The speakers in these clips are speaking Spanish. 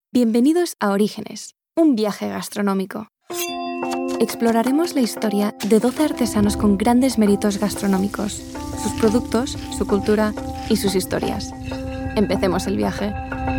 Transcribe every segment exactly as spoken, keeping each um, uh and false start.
Bienvenidos a Orígenes, un viaje gastronómico. Exploraremos la historia de doce artesanos con grandes méritos gastronómicos, sus productos, su cultura y sus historias. Empecemos el viaje.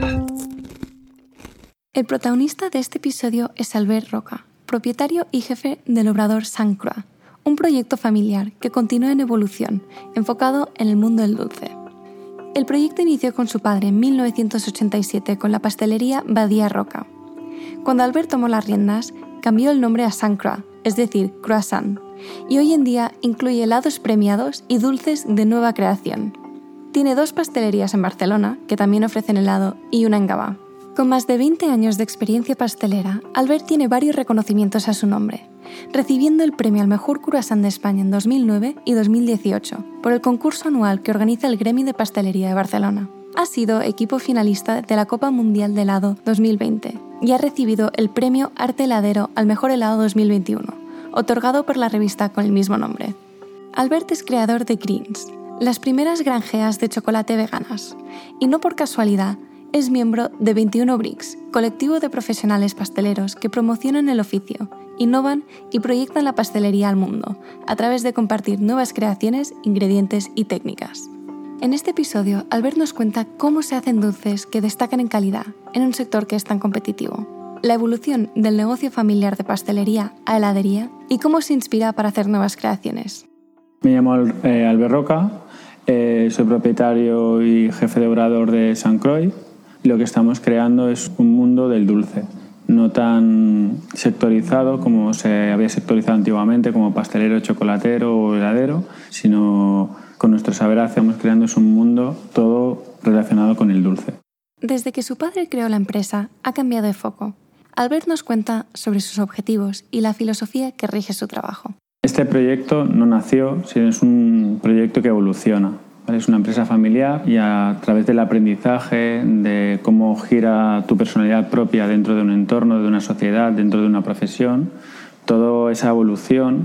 El protagonista de este episodio es Albert Roca, propietario y jefe del obrador Sainte Croix, un proyecto familiar que continúa en evolución, enfocado en el mundo del dulce. El proyecto inició con su padre en mil novecientos ochenta y siete con la pastelería Badia Roca. Cuando Albert tomó las riendas, cambió el nombre a Sainte Croix, es decir, croissant, y hoy en día incluye helados premiados y dulces de nueva creación. Tiene dos pastelerías en Barcelona, que también ofrecen helado, y una en Gavà. Con más de veinte años de experiencia pastelera, Albert tiene varios reconocimientos a su nombre, recibiendo el premio al mejor croissant de España en dos mil nueve y dos mil dieciocho por el concurso anual que organiza el Gremi de Pastelería de Barcelona. Ha sido equipo finalista de la Copa Mundial de Helado dos mil veinte y ha recibido el premio Arte Heladero al mejor helado dos mil veintiuno, otorgado por la revista con el mismo nombre. Albert es creador de Greens, las primeras granjeas de chocolate veganas, y no por casualidad, es miembro de veintiuno Bricks, colectivo de profesionales pasteleros que promocionan el oficio, innovan y proyectan la pastelería al mundo, a través de compartir nuevas creaciones, ingredientes y técnicas. En este episodio, Albert nos cuenta cómo se hacen dulces que destacan en calidad, en un sector que es tan competitivo, la evolución del negocio familiar de pastelería a heladería y cómo se inspira para hacer nuevas creaciones. Me llamo eh, Albert Roca, eh, soy propietario y jefe de obrador de Sainte Croix. Lo que estamos creando es un mundo del dulce, no tan sectorizado como se había sectorizado antiguamente, como pastelero, chocolatero o heladero, sino con nuestro saber hacemos creando es un mundo todo relacionado con el dulce. Desde que su padre creó la empresa, ha cambiado de foco. Albert nos cuenta sobre sus objetivos y la filosofía que rige su trabajo. Este proyecto no nació, sino es un proyecto que evoluciona. Es una empresa familiar y a través del aprendizaje, de cómo gira tu personalidad propia dentro de un entorno, de una sociedad, dentro de una profesión, toda esa evolución,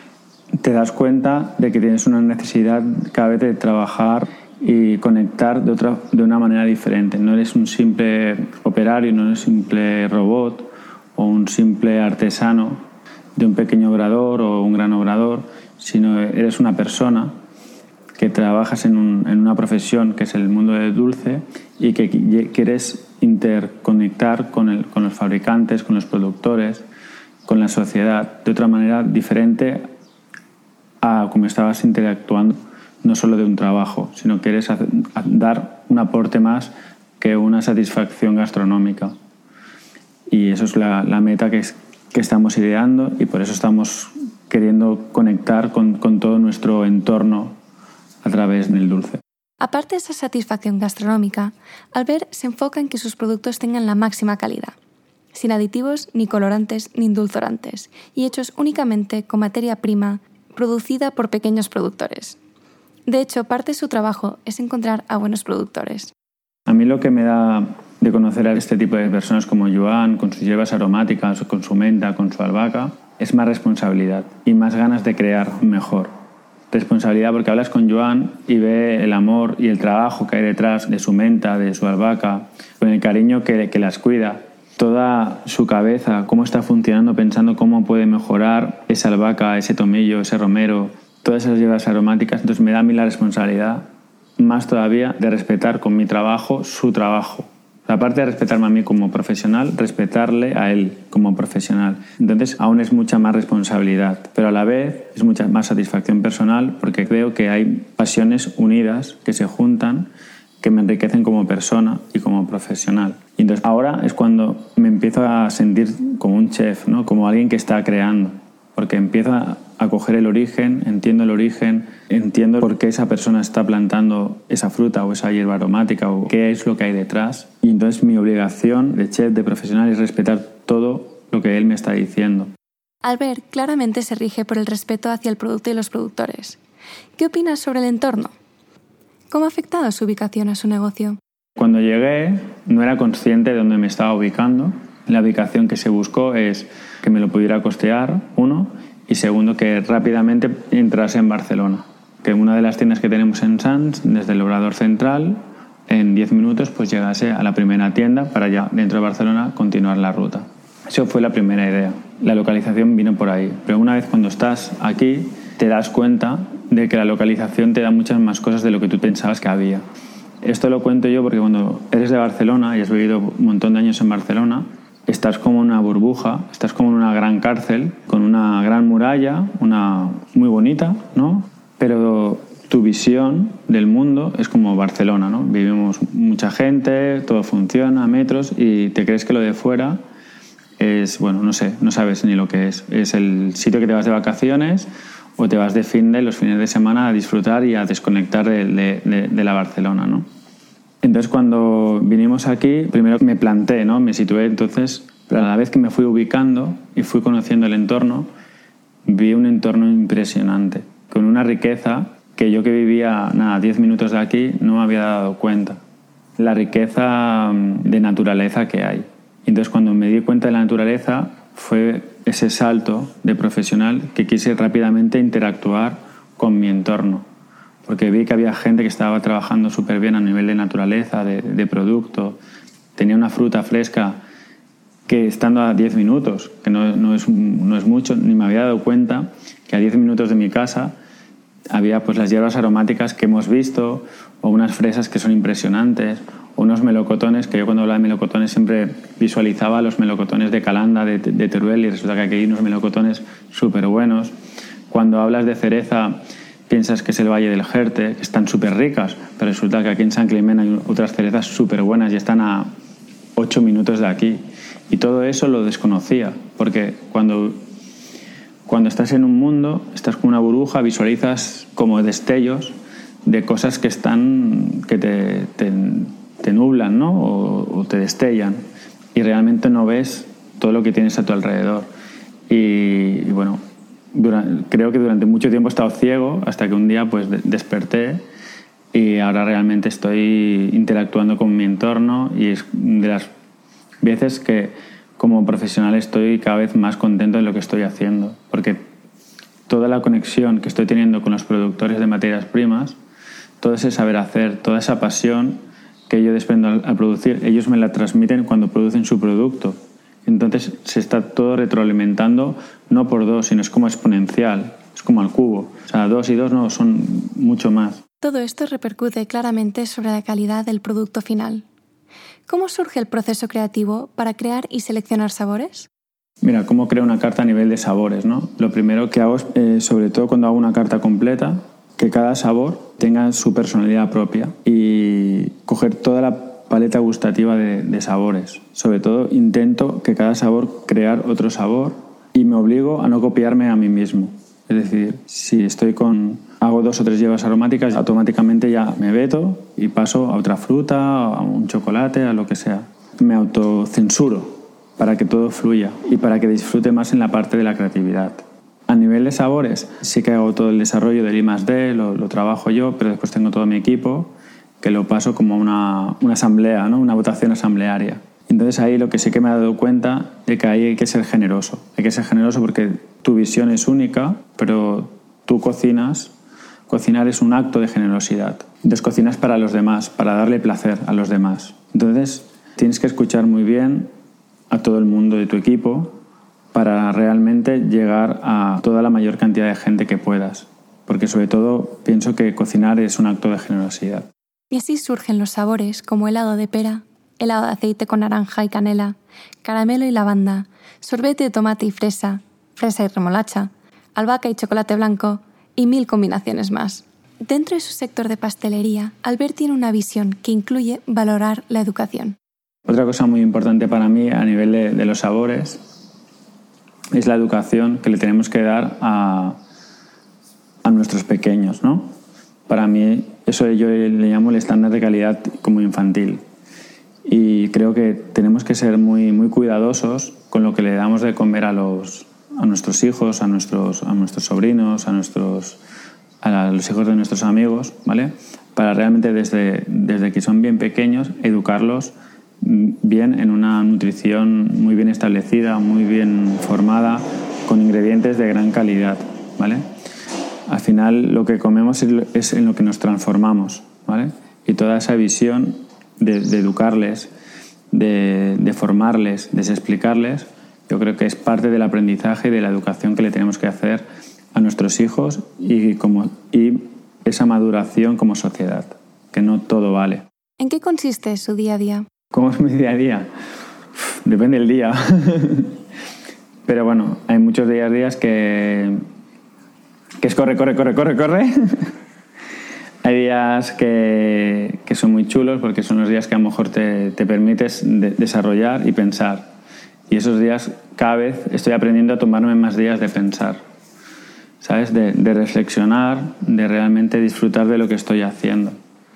te das cuenta de que tienes una necesidad cada vez de trabajar y conectar de, otra, de una manera diferente. No eres un simple operario, no eres un simple robot o un simple artesano de un pequeño obrador o un gran obrador, sino eres una persona que trabajas en, un, en una profesión que es el mundo del dulce y que quieres interconectar con, el, con los fabricantes, con los productores, con la sociedad de otra manera diferente a como estabas interactuando, no solo de un trabajo, sino que quieres hacer, dar un aporte más que una satisfacción gastronómica. Y eso es la, la meta que, es, que estamos ideando y por eso estamos queriendo conectar con, con todo nuestro entorno a través del dulce. Aparte de esa satisfacción gastronómica, Albert se enfoca en que sus productos tengan la máxima calidad, sin aditivos, ni colorantes, ni endulcorantes, y hechos únicamente con materia prima producida por pequeños productores. De hecho, parte de su trabajo es encontrar a buenos productores. A mí lo que me da de conocer a este tipo de personas como Joan, con sus hierbas aromáticas, con su menta, con su albahaca, es más responsabilidad y más ganas de crear mejor. Responsabilidad porque hablas con Joan y ve el amor y el trabajo que hay detrás de su menta, de su albahaca, con el cariño que, que las cuida. Toda su cabeza, cómo está funcionando, pensando cómo puede mejorar esa albahaca, ese tomillo, ese romero, todas esas hierbas aromáticas. Entonces me da a mí la responsabilidad, más todavía, de respetar con mi trabajo su trabajo. Aparte de respetarme a mí como profesional, respetarle a él como profesional. Entonces aún es mucha más responsabilidad, pero a la vez es mucha más satisfacción personal porque veo que hay pasiones unidas que se juntan, que me enriquecen como persona y como profesional. Y entonces ahora es cuando me empiezo a sentir como un chef, ¿no? Como alguien que está creando, porque empiezo a a coger el origen, entiendo el origen, entiendo por qué esa persona está plantando esa fruta o esa hierba aromática o qué es lo que hay detrás. Y entonces mi obligación de chef, de profesional, es respetar todo lo que él me está diciendo. Albert claramente se rige por el respeto hacia el producto y los productores. ¿Qué opinas sobre el entorno? ¿Cómo ha afectado su ubicación a su negocio? Cuando llegué no era consciente de dónde me estaba ubicando. La ubicación que se buscó es que me lo pudiera costear, uno, y segundo, que rápidamente entrase en Barcelona. Que una de las tiendas que tenemos en Sants, desde el Obrador Central, en diez minutos pues llegase a la primera tienda para ya dentro de Barcelona continuar la ruta. Eso fue la primera idea. La localización vino por ahí. Pero una vez cuando estás aquí te das cuenta de que la localización te da muchas más cosas de lo que tú pensabas que había. Esto lo cuento yo porque cuando eres de Barcelona y has vivido un montón de años en Barcelona, estás como en una burbuja, estás como en una gran cárcel, con una gran muralla, una muy bonita, ¿no? Pero tu visión del mundo es como Barcelona, ¿no? Vivimos mucha gente, todo funciona, metros, y te crees que lo de fuera es, bueno, no sé, no sabes ni lo que es. Es el sitio que te vas de vacaciones o te vas de fin de los fines de semana a disfrutar y a desconectar de, de, de, de la Barcelona, ¿no? Entonces, cuando vinimos aquí, primero me planté, ¿no? Me situé, entonces, pero a la vez que me fui ubicando y fui conociendo el entorno, vi un entorno impresionante, con una riqueza que yo que vivía, nada, diez minutos de aquí, no me había dado cuenta. La riqueza de naturaleza que hay. Entonces, cuando me di cuenta de la naturaleza, fue ese salto de profesional que quise rápidamente interactuar con mi entorno. Porque vi que había gente que estaba trabajando súper bien a nivel de naturaleza, de, de producto. Tenía una fruta fresca que estando a diez minutos, que no, no, es, no es mucho, ni me había dado cuenta que a diez minutos de mi casa había pues las hierbas aromáticas que hemos visto, o unas fresas que son impresionantes, o unos melocotones, que yo cuando hablaba de melocotones siempre visualizaba los melocotones de Calanda, de, de Teruel, y resulta que aquí hay unos melocotones súper buenos. Cuando hablas de cereza, piensas que es el Valle del Jerte, que están súper ricas, pero resulta que aquí en San Climent hay otras cerezas súper buenas y están a ocho minutos de aquí. Y todo eso lo desconocía, porque cuando, cuando estás en un mundo, estás con una burbuja, visualizas como destellos de cosas que están, que te, te, te nublan, ¿no? O, o te destellan, y realmente no ves todo lo que tienes a tu alrededor. Y, y bueno, durante, creo que durante mucho tiempo he estado ciego hasta que un día pues de, desperté y ahora realmente estoy interactuando con mi entorno, y es de las veces que como profesional estoy cada vez más contento de lo que estoy haciendo, porque toda la conexión que estoy teniendo con los productores de materias primas, todo ese saber hacer, toda esa pasión que yo desprendo al, al producir, ellos me la transmiten cuando producen su producto. Entonces se está todo retroalimentando, no por dos, sino es como exponencial, es como al cubo. O sea, dos y dos no, son mucho más. Todo esto repercute claramente sobre la calidad del producto final. ¿Cómo surge el proceso creativo para crear y seleccionar sabores? Mira, cómo creo una carta a nivel de sabores, ¿no? Lo primero que hago es, eh, sobre todo cuando hago una carta completa, que cada sabor tenga su personalidad propia y coger toda la paleta gustativa de, de sabores. Sobre todo intento que cada sabor crear otro sabor y me obligo a no copiarme a mí mismo. Es decir, si estoy con... hago dos o tres hierbas aromáticas, automáticamente ya me veto y paso a otra fruta, a un chocolate, a lo que sea. Me autocensuro para que todo fluya y para que disfrute más en la parte de la creatividad. A nivel de sabores, sí que hago todo el desarrollo del I más D, lo, lo trabajo yo, pero después tengo todo mi equipo que lo paso como una, una asamblea, ¿no? Una votación asamblearia. Entonces ahí lo que sí que me he dado cuenta de que ahí hay que ser generoso. Hay que ser generoso porque tu visión es única, pero tú cocinas. Cocinar es un acto de generosidad. Entonces cocinas para los demás, para darle placer a los demás. Entonces tienes que escuchar muy bien a todo el mundo de tu equipo para realmente llegar a toda la mayor cantidad de gente que puedas. Porque sobre todo pienso que cocinar es un acto de generosidad. Y así surgen los sabores como helado de pera, helado de aceite con naranja y canela, caramelo y lavanda, sorbete de tomate y fresa, fresa y remolacha, albahaca y chocolate blanco y mil combinaciones más. Dentro de su sector de pastelería, Albert tiene una visión que incluye valorar la educación. Otra cosa muy importante para mí a nivel de, de los sabores es la educación que le tenemos que dar a, a nuestros pequeños, ¿no? Para mí eso yo le llamo el estándar de calidad como infantil. Y creo que tenemos que ser muy, muy cuidadosos con lo que le damos de comer a, los, a nuestros hijos, a nuestros, a nuestros sobrinos, a, nuestros, a los hijos de nuestros amigos, ¿vale? Para realmente desde, desde que son bien pequeños educarlos bien en una nutrición muy bien establecida, muy bien formada, con ingredientes de gran calidad, ¿vale? Al final lo que comemos es en lo que nos transformamos, ¿vale? Y toda esa visión de, de educarles, de, de formarles, de explicarles, yo creo que es parte del aprendizaje y de la educación que le tenemos que hacer a nuestros hijos y, como, y esa maduración como sociedad, que no todo vale. ¿En qué consiste su día a día? ¿Cómo es mi día a día? Depende del día. Pero bueno, hay muchos días días que, que es corre, corre, corre, corre, corre. Hay días que, que son muy chulos porque son los días que a lo mejor te, te permites de, desarrollar y pensar. Y esos días cada vez estoy aprendiendo a tomarme más días de pensar, ¿sabes? De, de reflexionar, de realmente disfrutar de lo que estoy haciendo.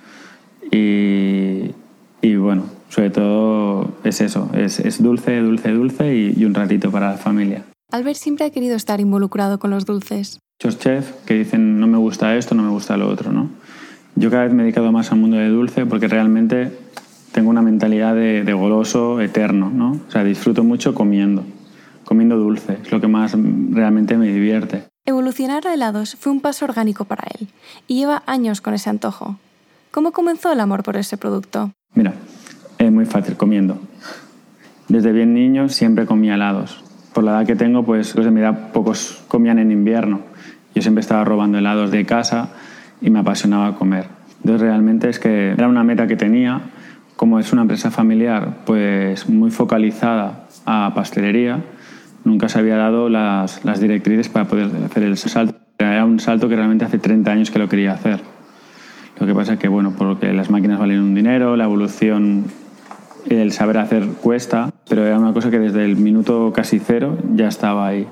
Y, y bueno, sobre todo es eso, es, es dulce, dulce, dulce y, y un ratito para la familia. Albert siempre ha querido estar involucrado con los dulces. Muchos chefs que dicen no me gusta esto, no me gusta lo otro, ¿no? Yo cada vez me he dedicado más al mundo de dulce porque realmente tengo una mentalidad de, de goloso eterno, ¿no? O sea, disfruto mucho comiendo, comiendo dulce, es lo que más realmente me divierte. Evolucionar a helados fue un paso orgánico para él y lleva años con ese antojo. ¿Cómo comenzó el amor por ese producto? Mira, es muy fácil, comiendo. Desde bien niño siempre comía helados. Por la edad que tengo, pues los de mi edad pocos comían en invierno. Yo siempre estaba robando helados de casa y me apasionaba comer. Entonces realmente es que era una meta que tenía. Como es una empresa familiar, pues muy focalizada a pastelería, nunca se había dado las, las directrices para poder hacer el salto. Era un salto que realmente hace treinta años que lo quería hacer. Lo que pasa es que, bueno, porque las máquinas valen un dinero, la evolución, el saber hacer cuesta, pero era una cosa que desde el minuto casi cero ya estaba ahí.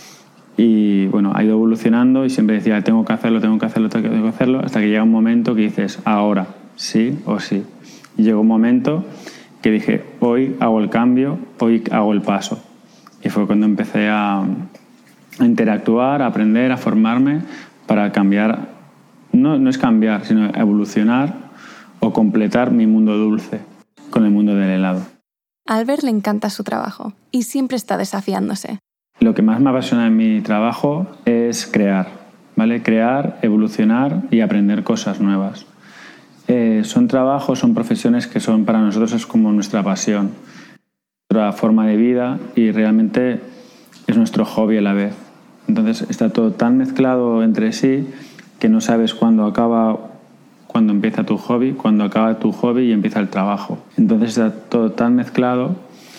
Y bueno, ha ido evolucionando y siempre decía, tengo que hacerlo, tengo que hacerlo, tengo que hacerlo, hasta que llega un momento que dices, ahora, sí o sí. Y llegó un momento que dije, hoy hago el cambio, hoy hago el paso. Y fue cuando empecé a, a interactuar, a aprender, a formarme para cambiar, no, no es cambiar, sino evolucionar o completar mi mundo dulce con el mundo del helado. A Albert le encanta su trabajo y siempre está desafiándose. Lo que más me apasiona en mi trabajo es crear, ¿vale? Crear, evolucionar y aprender cosas nuevas. Eh, son trabajos, son profesiones que son para nosotros es como nuestra pasión, nuestra forma de vida y realmente es nuestro hobby a la vez. Entonces está todo tan mezclado entre sí que no sabes cuándo acaba, cuándo empieza tu hobby, cuándo acaba tu hobby y empieza el trabajo. Entonces está todo tan mezclado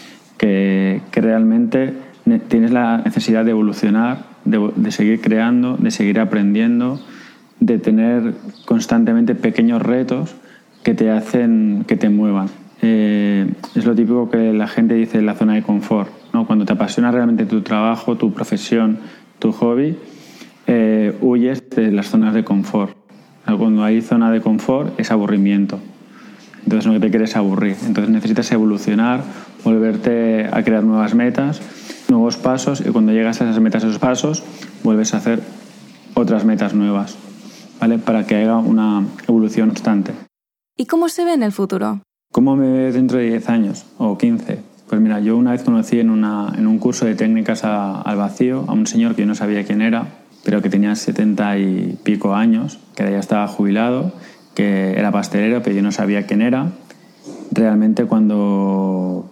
que, que realmente tienes la necesidad de evolucionar, de, de seguir creando, de seguir aprendiendo, de tener constantemente pequeños retos que te hacen, que te muevan. Eh, es lo típico que la gente dice en la zona de confort, ¿no? Cuando te apasiona realmente tu trabajo, tu profesión, tu hobby, eh, huyes de las zonas de confort. Cuando hay zona de confort es aburrimiento. Entonces no te quieres aburrir. Entonces necesitas evolucionar, volverte a crear nuevas metas, nuevos pasos, y cuando llegas a esas metas, esos pasos, vuelves a hacer otras metas nuevas, ¿vale? Para que haya una evolución constante. ¿Y cómo se ve en el futuro? ¿Cómo me ve dentro de diez años o quince? Pues mira, yo una vez conocí en, una, en un curso de técnicas a, al vacío a un señor que yo no sabía quién era, pero que tenía setenta y pico años, que ya estaba jubilado, que era pastelero, pero yo no sabía quién era. Realmente cuando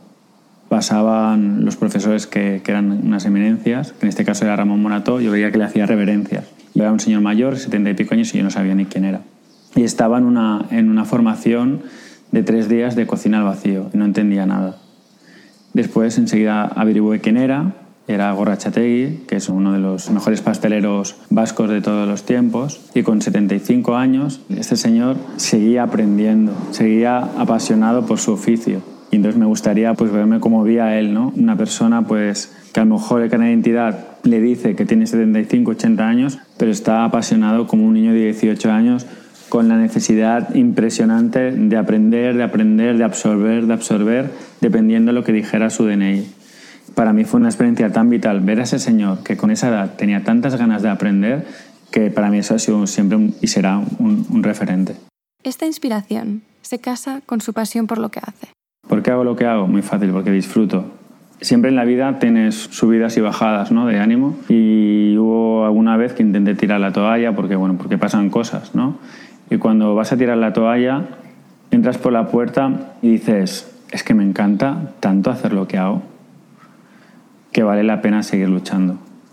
pasaban los profesores que, que eran unas eminencias, que en este caso era Ramón Morató, yo veía que le hacía reverencias. Yo era un señor mayor, setenta y pico años, y yo no sabía ni quién era. Y estaba en una, en una formación de tres días de cocina al vacío, y no entendía nada. Después enseguida averigué quién era, era Gorratxategi, que es uno de los mejores pasteleros vascos de todos los tiempos, y con setenta y cinco años este señor seguía aprendiendo, seguía apasionado por su oficio. Y entonces me gustaría pues verme como veía él, ¿no? Una persona pues que a lo mejor el carnet de identidad le dice que tiene setenta y cinco, ochenta años, pero está apasionado como un niño de dieciocho años, con la necesidad impresionante de aprender, de aprender, de absorber, de absorber, dependiendo de lo que dijera su D N I. Para mí fue una experiencia tan vital ver a ese señor que con esa edad tenía tantas ganas de aprender, que para mí eso ha sido siempre un, y será un, un referente. Esta inspiración se casa con su pasión por lo que hace. ¿Por qué hago lo que hago? Muy fácil, porque disfruto. Siempre en la vida tienes subidas y bajadas, ¿no? De ánimo, y hubo alguna vez que intenté tirar la toalla porque, bueno, porque pasan cosas, ¿no? Y cuando vas a tirar la toalla Entras por la puerta y dices, es que me encanta tanto hacer lo que hago, que vale la pena seguir luchando.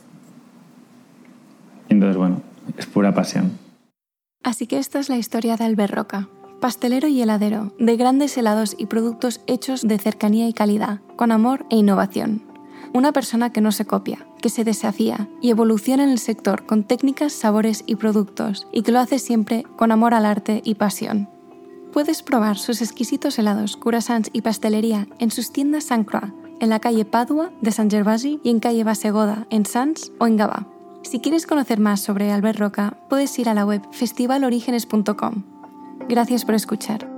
Entonces, bueno, es pura pasión. Así que esta es la historia de Albert Roca, pastelero y heladero, de grandes helados y productos hechos de cercanía y calidad, con amor e innovación. Una persona que no se copia, que se desafía y evoluciona en el sector con técnicas, sabores y productos, y que lo hace siempre con amor al arte y pasión. Puedes probar sus exquisitos helados, croissants y pastelería en sus tiendas Sant Croix, en la calle Padua de Sant Gervasi y en calle Bassegoda, en Sants o en Gavà. Si quieres conocer más sobre Albert Roca, puedes ir a la web festival orígenes punto com. Gracias por escuchar.